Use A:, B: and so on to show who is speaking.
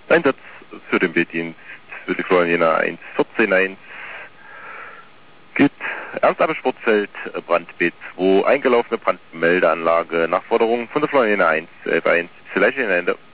A: Einsatz für den B-Dienst für die Florian Jena 114.1 gilt Ernst-Abbe Sportfeld, Brand B2, eingelaufene Brandmeldeanlage nach Forderung von der Florian Jena 111.1, vielleicht in Ende.